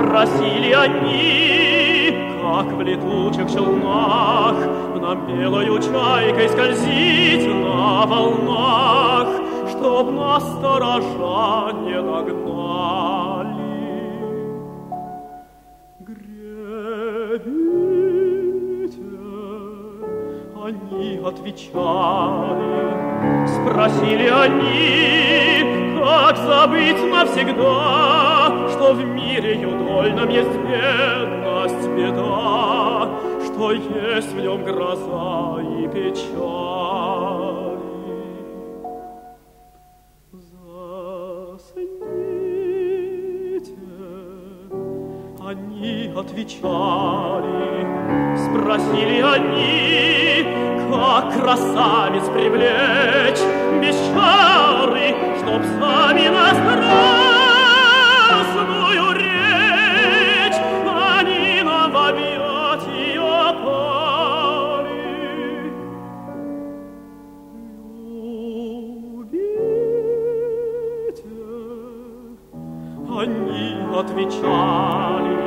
Спросили они, как в летучих челнах нам белою чайкой скользить на волнах, чтоб нас сторожа не догнали. Гребите, они отвечали. Спросили они, как забыть навсегда, что в мире юдольном есть бедность, беда, что есть в нем гроза и печали. Засните, они отвечали. Спросили они, как красавиц привлечь без чары, чтоб сами нас страстную речь они нам в объятия пали. Любите, они отвечали.